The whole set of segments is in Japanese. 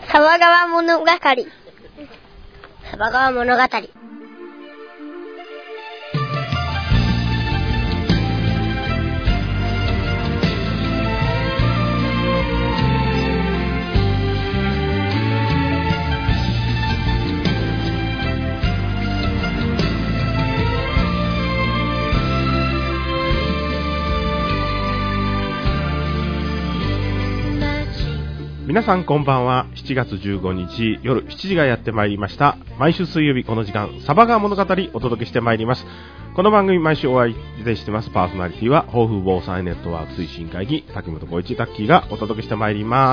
サバ川物語。サバ川物語。 皆さんこんばんは。7月15日夜7時がやってまいりました。毎週水曜日この時間、サバ川物語お届けしてまいります。この番組毎週お相手してますパーソナリティは豊富防災ネットワーク推進会議滝本浩一タッキーがお届けしてまいります。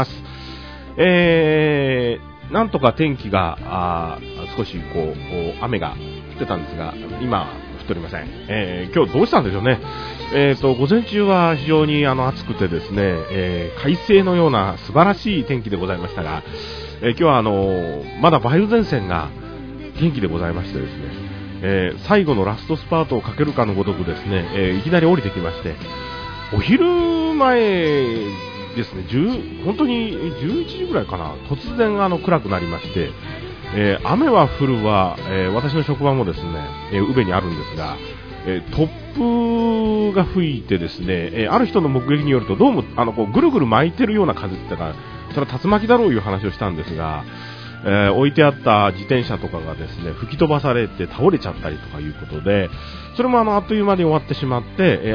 なんとか天気が少し雨が降ってたんですが、今降っておりません。今日どうしたんでしょうね。午前中は非常に暑くてですね、快晴のような素晴らしい天気でございましたが、今日はまだ梅雨前線が元気でございましてですね、最後のラストスパートをかけるかのごとくですね、いきなり降りてきまして、お昼前ですね、本当に11時ぐらいかな、突然暗くなりまして、雨は降るわ、私の職場もですね、宇部にあるんですが、突風が吹いてですね、ある人の目撃によるとどうもぐるぐる巻いてるような風って言ったから、それは竜巻だろういう話をしたんですが、置いてあった自転車とかがですね吹き飛ばされて倒れちゃったりとかいうことで、それもあっという間に終わってしまって、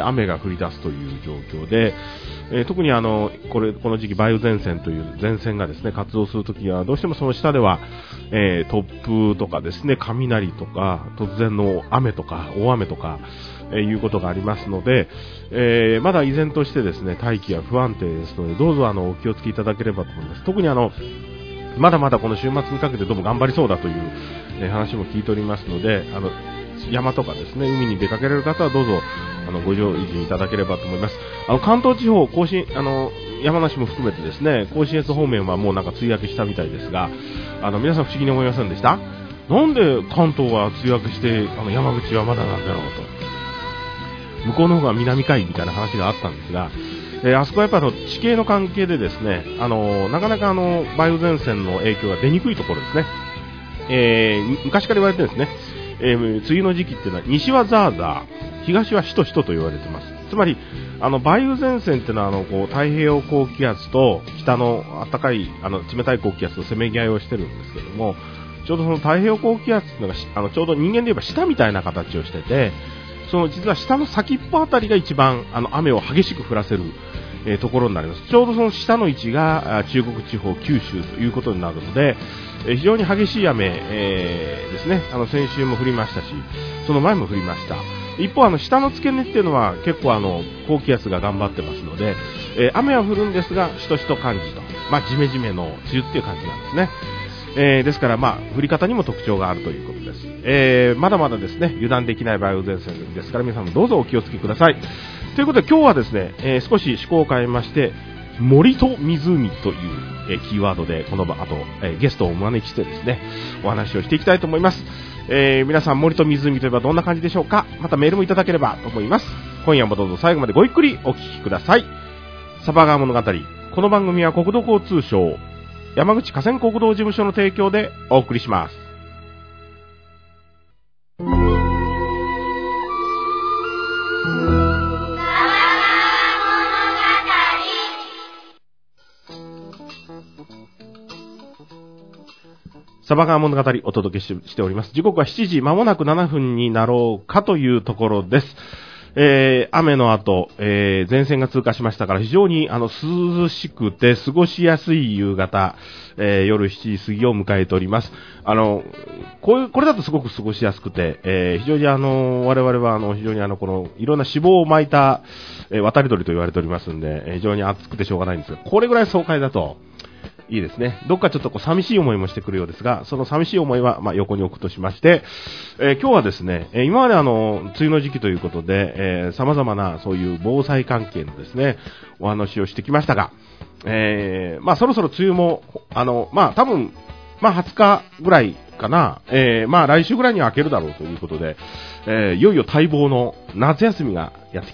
雨が降り出すという状況で、特にこの時期梅雨前線という前線がですね活動するときはどうしてもその下では、突風とかですね雷とか突然の雨とか大雨とか、いうことがありますので、まだ依然としてですね大気は不安定ですので、どうぞお気をつけいただければと思います。特にまだまだこの週末にかけてどうも頑張りそうだという、話も聞いておりますので、山とかですね海に出かけられる方はどうぞご乗意いただければと思います。関東地方甲信山梨も含めてですね甲信越方面はもうなんか梅雨明けしたみたいですが、皆さん不思議に思いませんでした？なんで関東は梅雨明けして山口はまだなんだろうと、向こうの方が南海みたいな話があったんですが、あそこはやっぱ地形の関係でですね、なかなか梅雨前線の影響が出にくいところですね。昔から言われてるんですね。梅雨の時期っていうのは西はザーザー、東はしとしとと言われています。つまり梅雨前線っていうのは太平洋高気圧と北の暖かい冷たい高気圧とせめぎ合いをしてるんですけども、ちょうどその太平洋高気圧っていうのがちょうど人間で言えば下みたいな形をしてて、実は下の先っぽあたりが一番雨を激しく降らせる、ところになります。ちょうどその下の位置が中国地方、九州ということになるので、非常に激しい雨、ですね。先週も降りましたし、その前も降りました。一方下の付け根っていうのは結構高気圧が頑張ってますので、雨は降るんですがしとしと感じと、ジメジメの梅雨っていう感じなんですね。ですから降り方にも特徴があるということです。まだまだですね油断できない梅雨前線ですから、皆さんもどうぞお気をつけください。ということで今日はですね、少し趣向を変えまして、森と湖という、キーワードでこの後、ゲストをお招きしてですねお話をしていきたいと思います。皆さん森と湖といえばどんな感じでしょうか。またメールもいただければと思います。今夜もどうぞ最後までごゆっくりお聞きください。サバ川物語、この番組は国土交通省山口河川国道事務所の提供でお送りします。サバ川物語お届けしております。時刻は7時間もなく7分になろうかというところです。雨の後、前線が通過しましたから非常に涼しくて過ごしやすい夕方、夜7時過ぎを迎えております。これだとすごく過ごしやすくて、非常に我々は非常にこのいろんな脂肪を巻いた、渡り鳥と言われておりますんで、非常に暑くてしょうがないんですが、これぐらい爽快だといいですね。どっかちょっと寂しい思いもしてくるようですが、その寂しい思いは横に置くとしまして、今日はですね、今まで梅雨の時期ということで、様々なそういう防災関係のですねお話をしてきましたが、そろそろ梅雨も多分20日ぐらいかな、来週ぐらいには明けるだろうということで、いよいよ待望の夏休みがやってきます。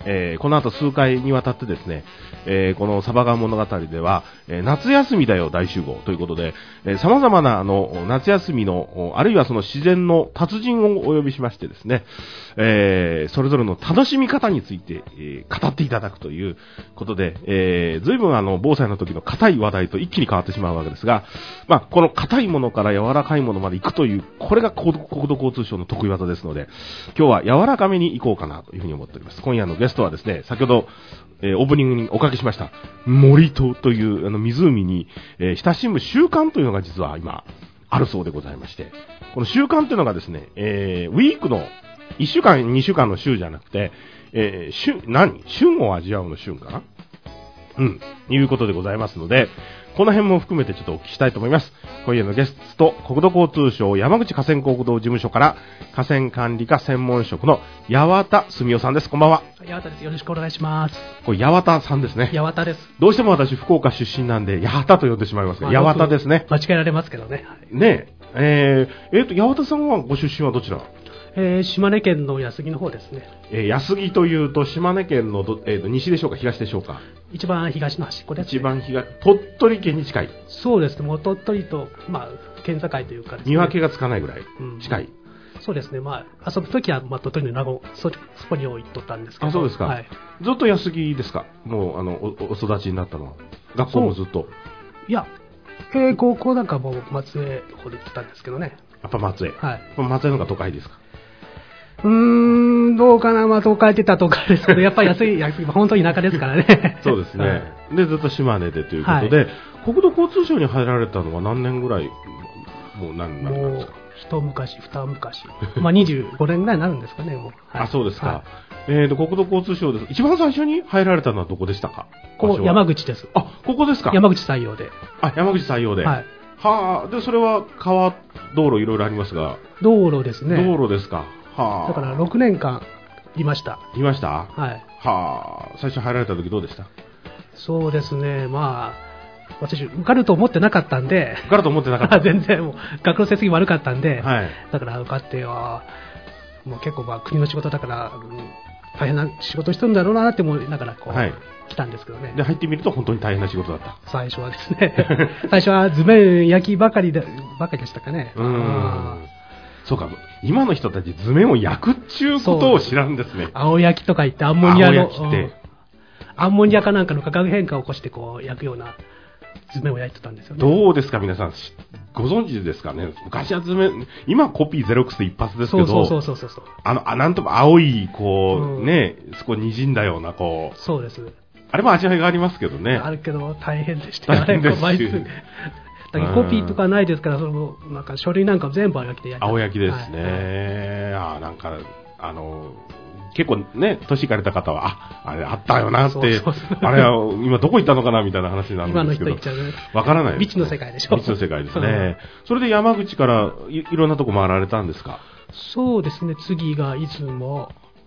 この後数回にわたってですね、このサバガン物語では、夏休みだよ大集合ということで、様々な夏休みの、あるいはその自然の達人をお呼びしましてですね、それぞれの楽しみ方について、語っていただくということで、随分防災の時の硬い話題と一気に変わってしまうわけですが、まあ、この硬いものから柔らかいものまで行くという、これが国土交通省の得意技ですので、今日は柔らかめに行こうかなというふうに思っております。今夜のゲストはですね、先ほど、オープニングにおかけしました、森戸という湖に、親しむ習慣というのが実は今、あるそうでございまして、この習慣というのがですね、ウィークの1週間、2週間の週じゃなくて、旬を味わうの旬かないうことでございますので、この辺も含めてちょっとお聞きしたいと思います。今夜のゲスト、国土交通省山口河川国道事務所から河川管理課専門職の八幡澄夫さんです。こんばんは。 八幡です。よろしくお願いします。 これ八幡さんですね。 八幡です。 どうしても私福岡出身なんで八幡と呼んでしまいますが、八幡ですね。 間違えられますけどね。 ねえ。八幡さんはご出身はどちら？ 島根県の安来の方ですね。 安来というと島根県の西でしょうか、東でしょうか？ 一番東の端っこです、ね。 一番東、鳥取県に近い。 そうですね。もう鳥取と、まあ、県境というかですね。 見分けがつかないぐらい近い。 そうですね。まあ、遊ぶときは、まあ、鳥取の名護、そこに置いとったんですけど。 あ、そうですか。 はい。 ずっと安来ですか？もう、お育ちになったのは。学校もずっと。 いや、高校なんかもう松江の方で行ってたんですけどね。 やっぱ松江。 はい。 松江の方が都会ですか？ どうかな、まあ、都会って言ったら都会ですけど、やっぱり安い、本当に田舎ですからね。 そうですね。で、ずっと島根でということで、はい、国土交通省に入られたのは何年ぐらい、もう何年なんですか？ 一昔、二昔。まあ、25年ぐらいになるんですかね、もう。 はい、あ、そうですか。はい、国土交通省です。一番最初に入られたのはどこでしたか？ ここ、山口です。 あ、ここですか？ 山口採用で。 あ、山口採用で。はい。はあ、で、それは川、道路いろいろありますが。 道路ですね。 道路ですか。はあ、 だから6年間いました。 いました？ はい。 はあ、最初入られた時どうでした？ そうですね、まあ、私、受かると思ってなかったんで。 受かると思ってなかった全然、もう、学校の成績悪かったんで、 はい。 だから受かっては、もう結構、まあ、国の仕事だから、大変な仕事してるんだろうなって思いながら、こう、はい、来たんですけどね。 で、入ってみると本当に大変な仕事だった。 最初はですね。最初は図面焼きばかりでしたかね。 そうか、今の人たち図面を焼くっちゅうことを知らんですね。 青焼きとか言ってアンモニアの、 アンモニアかなんかの化学変化を起こしてこう焼くような図面を焼いてたんですよね。 どうですか皆さん、ご存知ですかね？昔は図面、今コピーゼロックスで一発ですけど、 そうなんとも青いこう、ね、そこ滲んだようなこう、 そうです。 あれも味わいがありますけどね。 あるけど大変でしたよね。毎月だけコピーとかないですから、そのなんか書類なんか全部青焼きで焼いて。 青焼きですね。はい、なんか結構ね、年いかれた方は、あれあったよなって、あれは今どこ行ったのかなみたいな話になるんですけど、 今の人行っちゃうね。 わからない、ね。 未知の世界でしょ。 未知の世界ですね。それで山口からいろんなとこ回られたんですか？ そうですね、次が出雲。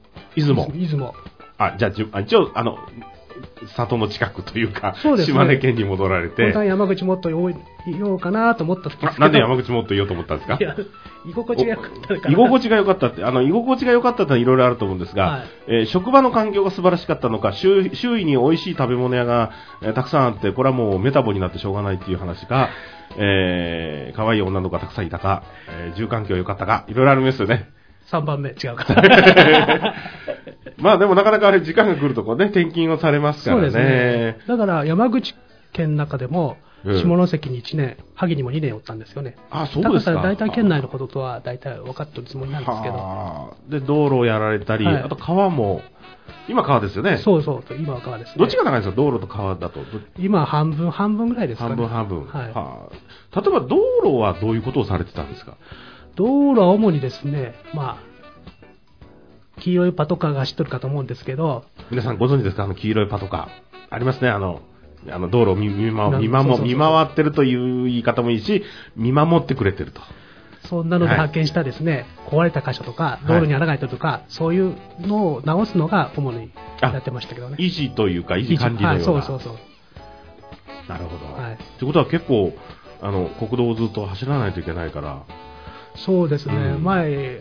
あ、じゃあ、一応、里の近くというか、島根県に戻られて。 本当は山口もっと言おうかなと思ったんですけど。 なんで山口もっと言おうと思ったんですか？ いや、居心地が良かったから。 居心地が良かったって、居心地が良かったっていろいろあると思うんですが、はい、職場の環境が素晴らしかったのか、周囲に美味しい食べ物屋が、たくさんあって、これはもうメタボになってしょうがないっていう話か、可愛い女の子がたくさんいたか、住環境良かったか、いろいろあるんですよね。 3番目違うかまあでもなかなかあれ時間が来るとこね、転勤をされますからね。そうですね。 だから山口県の中でも、下関に1年、萩にも2年おったんですよね。 あ、そうですか。 だから大体県内のこととは大体分かってるつもりなんですけど。 で、道路をやられたり、あと川も、今川ですよね。 そうそう、今は川ですね。 どっちが長いんですか、道路と川だと。 今半分ぐらいですかね。 半分。 はい。 例えば道路はどういうことをされてたんですか？ 道路は主にですね、まあ、黄色いパトカーが走ってるかと思うんですけど。 皆さんご存知ですか？黄色いパトカー。ありますね。道路を見回ってるという言い方もいいし、見守ってくれてると。 そんなので発見したですね、壊れた箇所とか、道路に穴が開いてるとか、そういうのを直すのが主にやってましたけどね。 維持というか、維持管理のような。 そう。 なるほど。はい。ということは結構、国道をずっと走らないといけないから。 そうですね。前、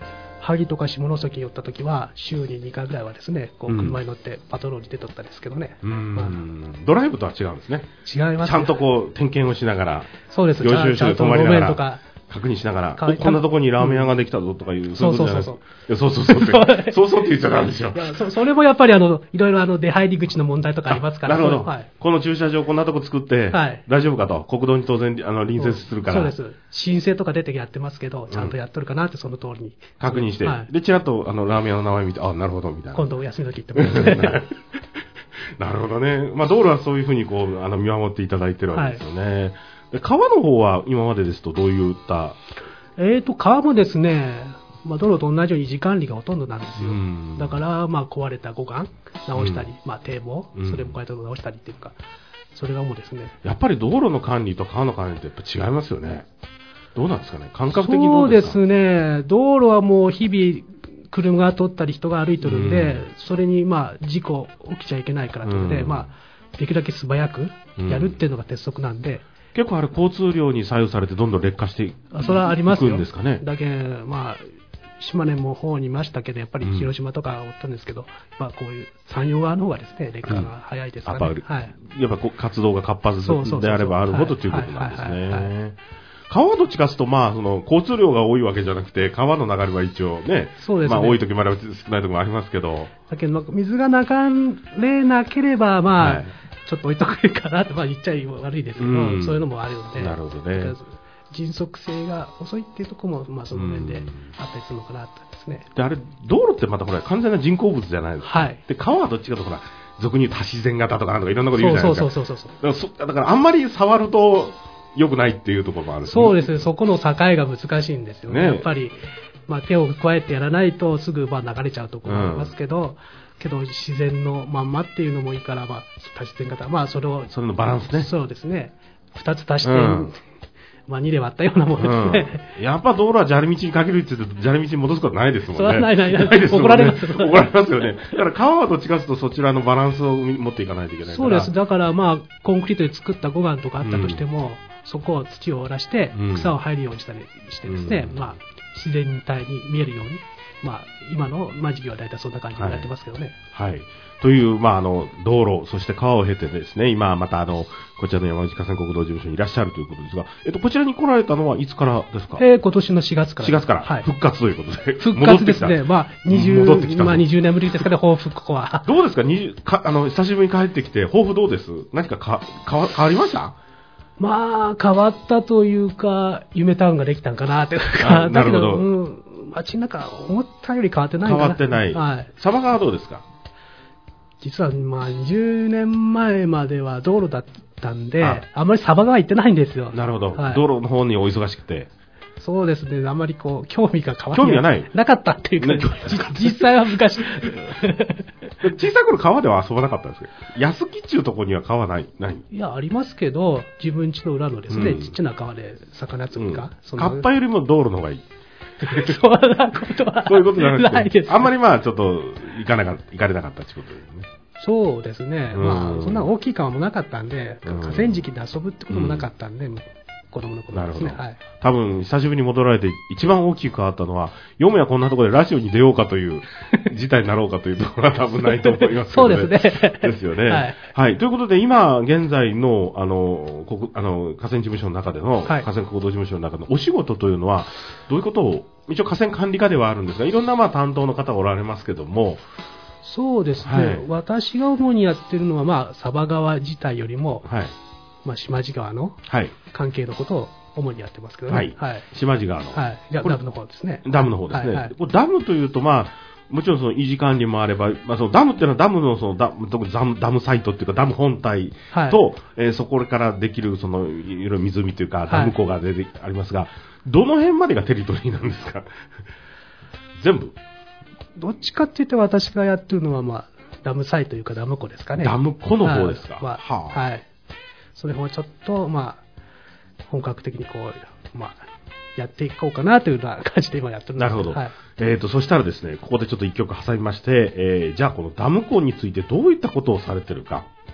萩とか下関に寄った時は週に2回ぐらいはですね、こう車に乗ってパトロールに出とったんですけどね。 ドライブとは違うんですね。 違いますね。 ちゃんとこう点検をしながら、 そうです。 領収書で泊まりながらとか確認しながら、こんなとこにラーメン屋ができたぞとかいう、 そうそうそうって言っちゃなんでしょ。 それもやっぱりいろいろ出入り口の問題とかありますから。 なるほど。この駐車場こんなとこ作って、大丈夫かと。国道に当然隣接するから。 そうです。申請とか出てやってますけど、ちゃんとやっとるかなってその通りに。 確認して。で、ちらっとラーメン屋の名前見て、あ、なるほど、みたいな。 今度お休みの時行ってもらって。 なるほどね。まあ道路はそういうふうにこう、見守っていただいてるわけですよね。で、川の方は今までですとどういった川もですね、道路と同じように維持管理がほとんどなんですよ。だから、壊れた護岸直したり、堤防、それもこうやって直したりっていうか、それがもうですね。 やっぱり道路の管理と川の管理ってやっぱ違いますよね。どうなんですかね、感覚的にどうですか？ そうですね、道路はもう日々、車が通ったり人が歩いてるんで、それに事故起きちゃいけないからというので、できるだけ素早くやるっていうのが鉄則なんで、 結構あれ交通量に左右されてどんどん劣化していくんですかね。 それはありますよ。 ですかね。 だけ島根も方にいましたけど、やっぱり広島とかおったんですけど、こういう山陽側の方がですね、劣化が早いですからね。 やっぱ活動が活発であればあるほどということなんですね。川はどっちかというと、その交通量が多いわけじゃなくて、川の流れは一応ね、そうですね、多い時もあれば少ない時もありますけど。 だけど、水が流れなければ、ちょっと置いとくかなって、言っちゃ悪いですけど、そういうのもあるので、 なるほどね。 迅速性が遅いっていうところも、その面であったりするのかなってですね。 で、あれ、道路ってまた完全な人工物じゃないですか。で、川はどっちかというと俗に言うと自然型とかなんとかいろんなこと言うじゃないですか。だからあんまり触ると良くないっていうところもある、 そうですね、そこの境が難しいんですよね。やっぱり、手を加えてやらないとすぐ流れちゃうところもありますけど、自然のまんまっていうのもいいから、多自然型、それのバランスね。 そうですね。2つ足して、2で割ったようなものですね。 やっぱ道路は砂利道にかけるって言って砂利道に戻すことないですもんね。 それはないです。怒られます。 怒られますよね。だから川はどっちかというとそちらのバランスを持っていかないといけないから。 そうです。だからコンクリートで作った護岸とかあったとしても、そこを土を折らして草を入るようにしたりしてですね、自然体に見えるように、今の事業は大体そんな感じになってますけどね。 はい。という、道路、そして川を経てですね、今またこちらの山口河川国道事務所にいらっしゃるということですが、こちらに来られたのはいつからですか？ 今年の4月から。 4月から。復活ということで。 復活ですね。20年ぶりですかね、抱負、ここは。 どうですか？久しぶりに帰ってきて、抱負どうです？何か変わりました？ 変わったというか、夢タウンができたんかなっていうか。なるほど。 街の中、思ったより変わってないかな。 変わってない。サバ川はどうですか？ 実は、20年前までは道路だったんで、あんまりサバ川行ってないんですよ。 なるほど。道路の方にお忙しくて。 そうですね。あんまり興味が変わって興味がない。 なかったっていうか、実際は昔。 小さい頃川では遊ばなかったんですけど、安木っていうところには川ない？ いや、ありますけど、自分家の裏のですね、ちっちゃな川で魚釣りか。 カッパよりも道路の方がいい。 そんなことは。 そういうことじゃないです。 あんまりちょっと行かれなかったってことですね。 そうですね。そんな大きい川もなかったんで、河川敷で遊ぶってこともなかったんで、子供の頃ですね。 多分、久しぶりに戻られて、一番大きく変わったのは、よもやこんなところでラジオに出ようかという事態になろうかというところは多分ないと思いますけどね。 そうですね。 ですよね。はい。ということで、今、現在の、河川事務所の中での、河川国道事務所の中のお仕事というのは、どういうことを、一応河川管理課ではあるんですが、いろんな担当の方がおられますけども、 そうですね。私が主にやってるのは、サバ川自体よりも、島地川の関係のことを主にやってますけどね。 島地川の。 ダムの方ですね。 ダムの方ですね。ダムというと、もちろんその維持管理もあれば、そのダムっていうのはダムのダムサイトっていうかダム本体と、そこからできるいろいろ湖というかダム湖がありますが、どの辺までがテリトリーなんですか？全部？ どっちかって言って私がやってるのはダムサイトというかダム湖ですかね。 ダム湖の方ですか？ はい。それをちょっと本格的にやっていこうかなというような感じで今やってるんですけど。 なるほど。そしたらですね、ここでちょっと一曲挟みまして、じゃあこのダム湖についてどういったことをされてるか、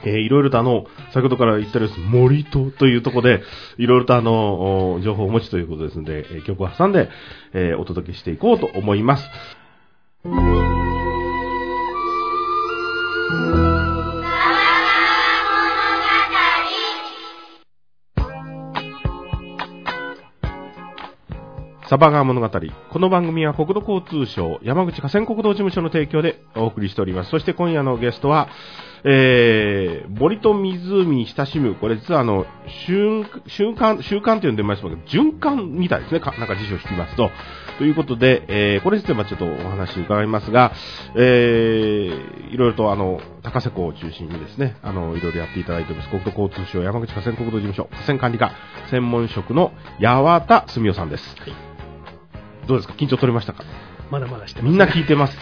いろいろと先ほどから言ったように森というところで、いろいろと情報をお持ちということですので、曲を挟んで、お届けしていこうと思います。サバ川物語。この番組は国土交通省山口河川国道事務所の提供でお送りしております。そして今夜のゲストは、森と湖に親しむ、これ実は習慣と呼んでましたけど、循環みたいですね。なんか辞書を引きますと。ということで、これについてちょっとお話伺いますが、いろいろと高瀬湖を中心にですね、いろいろやっていただいております。国土交通省山口河川国道事務所河川管理課専門職の八幡澄夫さんです。はい、どうですか、緊張取れましたか？ まだまだしてます、ね。 みんな聞いてます。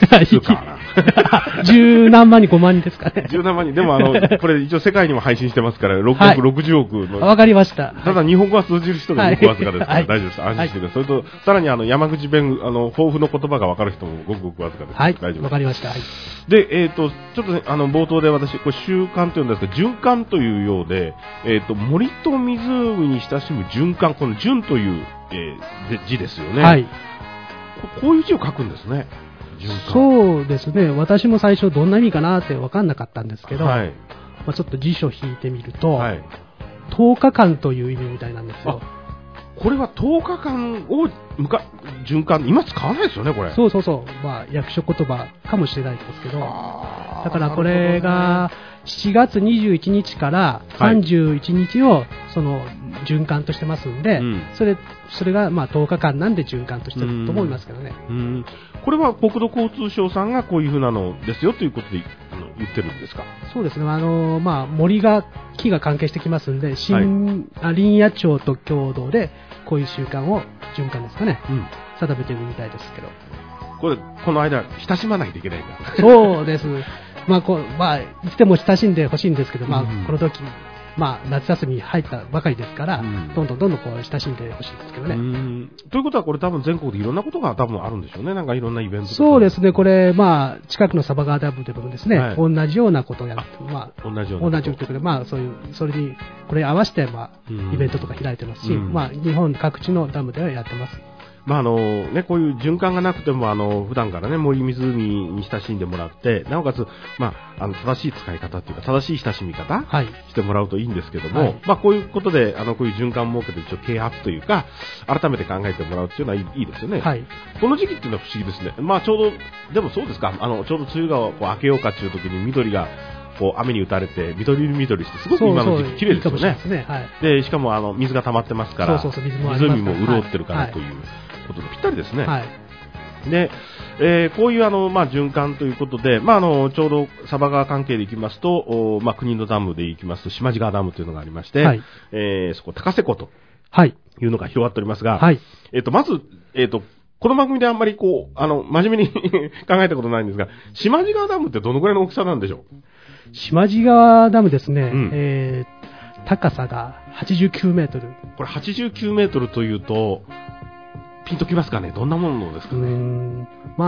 十何万人、5万人ですかね。 十何万人。でもこれ一応世界にも配信してますから、660億の。 わかりました。 ただ日本語は通じる人がごくわずかですから、大丈夫です。安心してください。それと、さらに山口弁、豊富の言葉がわかる人もごくごくわずかです。 はい。 大丈夫です。 わかりました。はい。 で、ちょっとね、冒頭で私、これ習慣というんですが、循環というようで、森と湖に親しむ循環、この循という、字ですよね。はい。こういう字を書くんですね。 そうですね。私も最初どんな意味かなって分かんなかったんですけど、はい、ちょっと辞書引いてみると、はい、10日間という意味みたいなんですよ。 これは10日間を循環、今使わないですよね、これ。 そう。役所言葉かもしれないですけど、だからこれが7月21日から31日をその循環としてますんで、それが10日間なんで循環としてると思いますけどね。 これは国土交通省さんがこういう風なのですよということで言ってるんですか？ そうですね。木が関係してきますんで、林野庁と共同でこういう習慣を循環ですかね、定めてるみたいですけど。 この間親しまないといけないんだ。 そうです。いつでも親しんでほしいんですけど、この時、夏休みに入ったばかりですから、どんどんこう親しんでほしいですけどね。 ということは、これ多分全国でいろんなことが多分あるんでしょうね。なんかいろんなイベントとか。 そうですね。これ、近くのサバ川ダムでもですね、同じようなことをやって、同じようなことで、それに、これ合わせて、イベントとか開いてますし、日本各地のダムではやってます。 こういう循環がなくても、普段からね、森湖に親しんでもらって、なおかつ、正しい使い方っていうか、正しい親しみ方、してもらうといいんですけども、こういうことで、こういう循環を設けて、一応啓発というか、改めて考えてもらうっていうのはいいですよね。はい。この時期っていうのは不思議ですね。ちょうど、でもそうですか、ちょうど梅雨が明けようかっていう時に緑が、雨に打たれて緑してすごく今の時期綺麗ですよね。で、しかも水が溜まってますから、湖も潤ってるからということでぴったりですね。で、こういう循環ということで、ちょうどサバ川関係でいきますと、国のダムでいきますと島地川ダムというのがありまして、そこ高瀬湖というのが広がっておりますが、まずこの番組であんまり真面目に考えたことないんですが、島地川ダムってどのぐらいの大きさなんでしょう？ 島地川ダムですね、高さが89メートル。 これ89メートルというと、ピンときますかね？どんなものですかね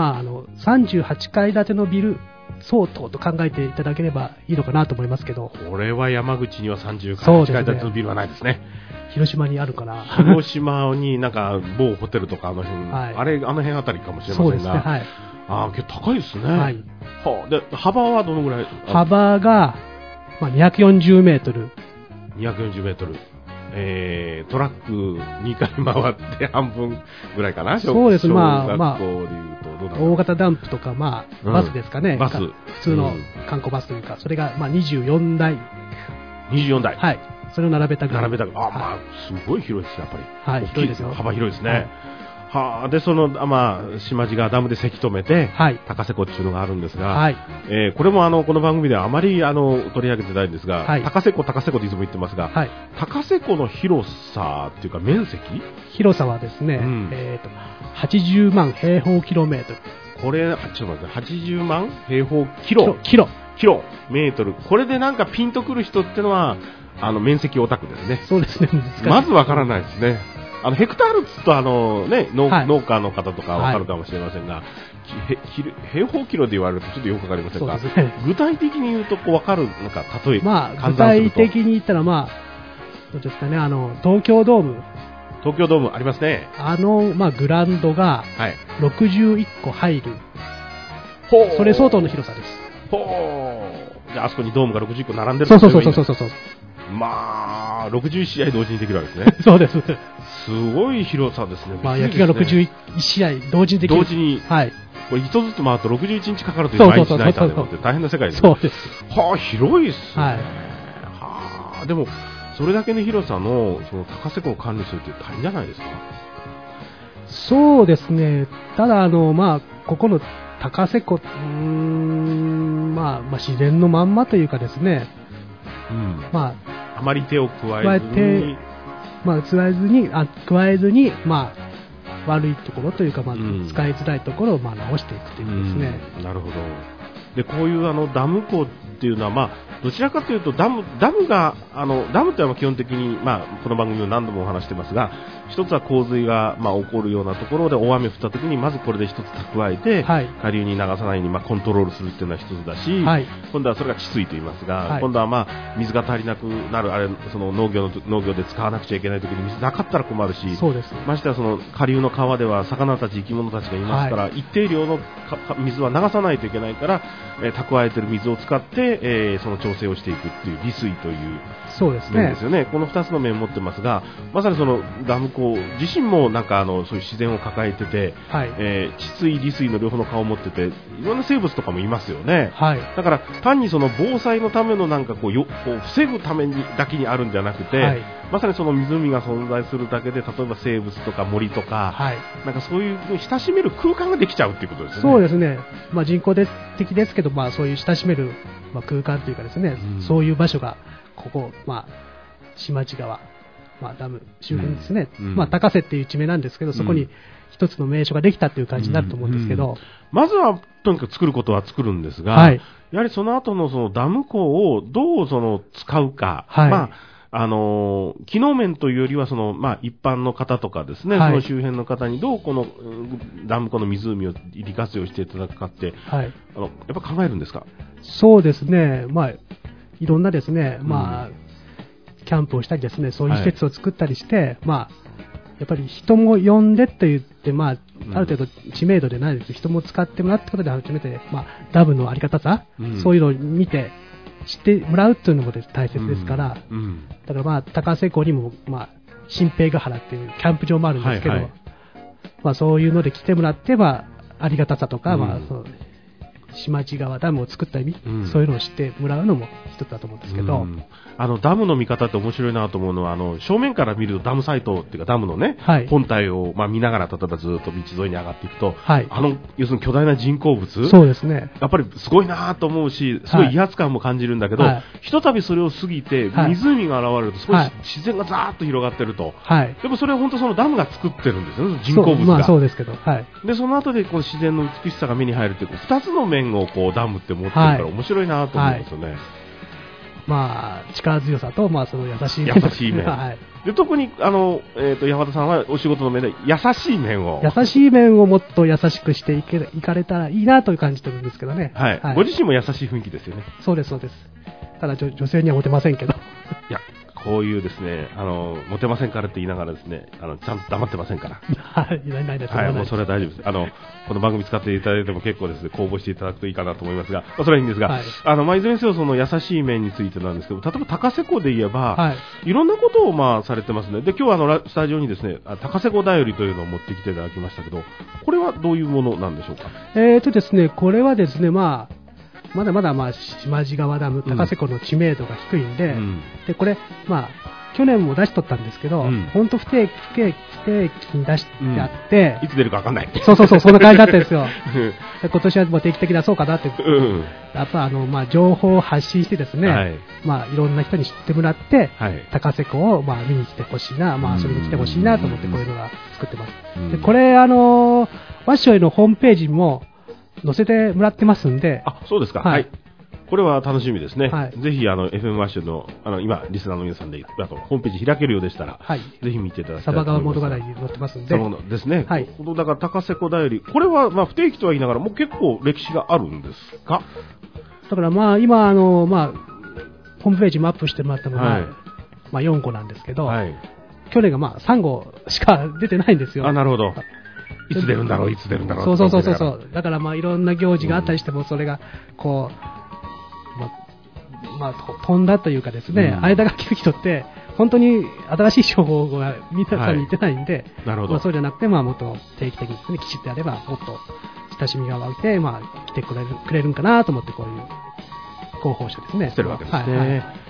？38階建てのビル相当と考えていただければいいのかなと思いますけど。 これは山口には38階建てのビルはないですね。 広島にあるかな。 広島になんか某ホテルとかあの辺、あの辺あたりかもしれませんが。結構高いですね。で、幅はどのぐらい？ 幅が、240メートル。 240メートル。トラック2回回って半分ぐらいかな。 そうです。 小学校でいうとどうだろう。 大型ダンプとか、バスですかね。 バス。 普通の観光バスというか、それが24台。 24台。 はい。それを並べたぐらい。 すごい広いです、やっぱり。 広いですよ。 幅広いですね。で、島地川ダムでせき止めて、高瀬湖っていうのがあるんですが、これもこの番組ではあまり取り上げてないんですが、高瀬湖っていつも言ってますが、高瀬湖の広さっていうか面積？ 広さはですね、80万平方キロメートル。 これ、ちょっと待って、80万平方キロメートル。これでなんかピンとくる人ってのは、面積オタクですね。 そうですね、難しい。 まずわからないですね。 ヘクタールっつうとね、 はい農家の方とかわかるかもしれませんが、平方キロで言われるとちょっとよくわかりませんが、 そうですね。 具体的に言うとわかるなんか例えまあ、 換具体算すると的に言ったら、まあ、どうですかね、東京ドーム、 東京ドームありますね。 まあ、グラウンドがはい。 61個入る、 ほうそれ相当の広さです。 ほう。じゃあ、あそこにドームが60個並んでるそうそうそうそうそうそう。 まあ、61試合同時にできるわけですね。 そうです。 すごい広さですね。 まあ、野球がびっくりですね 61試合同時にできる。 同時に、 はい。 これ一つずつ回ると61日かかるというそう毎そうそうそう日ナイターでもって大変な世界ですね。 そうです。 はあ、広いっすね。 はいはあ、でも、それだけの広さの、その高瀬湖を管理するって大変じゃないですか。 そうですね。ただ、まあ、ここの高瀬湖、まあ、自然のまんまというかですね、 うん。 まあまり手を加加ええずにて、まあ、加えずに、まあ、悪いところというか、まあ、 うん使いづらいところを、まあ、直していくということですね。 うん、なるほど。で、こういうダム湖っていうのは、まあ、どちらかというとダムが、ダムっていうのは基本的に、まあ、この番組で何度もお話してますが、一つは洪水が、まあ、起こるようなところで大雨降った時に、まずこれで一つ蓄えて、 はい下流に流さないように、まあ、コントロールするっていうのは一つだし、 はい今度はそれが治水と言いますが、 はい今度はまあ、水が足りなくなる、その農業で使わなくちゃいけない時に水なかったら困るし、 そうです。 ましてはその下流の川では魚たち、生き物たちがいますから、一定量の水は流さないといけないから、蓄えている水を使って、その調整をしていくっていう利水というそうですね面です。よね。この2つの面を持ってますが、まさにそのダム湖自身もなんかそういう自然を抱えてて、 はい。 治水、利水の両方の顔を持ってて、いろんな生物とかもいますよね。 はい。 だから単にその防災のためのなんかこう防ぐためにだけにあるんじゃなくて、 はいまさにその湖が存在するだけで、例えば生物とか森とか、 はい。 なんかそういう親しめる空間ができちゃうっていうことですよね。 そうですね。まあ、人工的ですけど、まあ、そういう親しめる、まあ、空間というかですね、 うんそういう場所が、ここ、まあ、島地川、まあ、ダム周辺ですね。 うんまあ、高瀬っていう地名なんですけど、そこに一つの名所ができたっていう感じになると思うんですけど、 まずはとにかく作ることは作るんですが、 はいやはりその後のそのダム湖をどうその使うか、 はいまあ機能面というよりはまあ、一般の方とかですね、 はいその周辺の方にどうこのダム湖の湖を利活用していただくかって、 はい。 やっぱ考えるんですか？ そうですね。まあ、いろんなですね、まあ、キャンプをしたりですね、そういう施設を作ったりして、まあ、やっぱり人も呼んでと言って、まあ、ある程度知名度でないですけど、人も使ってもらうってことで初めて、まあ、ダムのあり方さ、そういうのを見て、知ってもらうっていうのも大切ですから、だからまあ、高瀬湖にも、まあ、新平ヶ原っていうキャンプ場もあるんですけど、 はいはいまあ、そういうので来てもらって、まあ、ありがたさとか、 うんまあ、その島地川ダムを作った意味、 うんそういうのを知ってもらうのも一つだと思うんですけど、 ダムの見方って面白いなと思うのは、正面から見るとダムサイトっていうかダムのね、 はい本体を、まあ、見ながら、例えばずっと道沿いに上がっていくと、 はい要するに巨大な人工物、 そうですね。 やっぱりすごいなと思うし、すごい威圧感も感じるんだけど、 はいひとたびそれを過ぎて、 はい湖が現れると、少しはい自然がザーッと広がってると。 はい。 でもそれは本当そのダムが作ってるんですよね、人工物が。 まあそうですけど、はい。 で、その後でこう自然の美しさが目に入るっていう、二つの面をこうダムって持ってるからはい面白いなと思うんですよね。 まあ、力強さと、まあ、その優しい面。 優しい面はい。 で、特に、山田さんはお仕事の面で優しい面を。 優しい面をもっと優しくしていかれたらいいなという感じてるんですけどね。 はい。ご自身も優しい雰囲気ですよね。 そうです、そうです。ただ女性にはモテませんけど。 いや、こういうですね、モテませんからって言いながらですね、ちゃんと黙ってませんから。 はい、ないです。 はい、もうそれは大丈夫です。この番組使っていただいても結構ですね、公募していただくといいかなと思いますが、まあ、それはいいんですが、 はいまあ、いずれにせよその優しい面についてなんですけど、例えば高瀬湖で言えば、 はい、 いろんなことをまあされてますね。で、今日はスタジオにですね、高瀬湖だよりというのを持ってきていただきましたけど、これはどういうものなんでしょうか？ ですね、これはですね、まあ、まだまだまあ島地川ダム、高瀬湖の知名度が低いんで、で、これ、まあ、去年も出しとったんですけど、本当不定期に出してあって、 いつ出るか分かんない。 そう、そんな感じだったんですよ。で今年はもう定期的に出そうかなって、やっぱまあ、情報を発信してですね、はい、まあ、いろんな人に知ってもらって、はい、高瀬湖をまあ見に来てほしいな、まあ、遊びに来てほしいなと思ってこういうのが作ってます。でこれ、ワッショイのホームページにも載せてもらってますんで、 あ、そうですか。はい。 これは楽しみですね。 はいぜひ、FM ワッシュの、今、リスナーの皆さんで、あと、ホームページ開けるようでしたら、 はい。 ぜひ見ていただきたサバ川いと思います。 元柄に載ってますんで。 そうですね。 はいだから、高瀬小平、これは、不定期とは言いながら、もう結構歴史があるんですか？ だから今、ホームページもアップしてもらったのが、 はい 4個なんですけど、 はい。 去年が3号しか出てないんですよ。 あ、なるほど。いつ出るんだろう、いつ出るんだろう。 そう。だからいろんな行事があったりしても、それが、こう、飛んだというかですね、間が空く人って、本当に新しい情報が皆さんに言ってないんで、 なるほど。 そうじゃなくて、もっと定期的にですね、きちっとやれば、もっと親しみが湧いて、来てくれるんかなと思って、こういう広報誌ですね。 してるわけですね。 はい。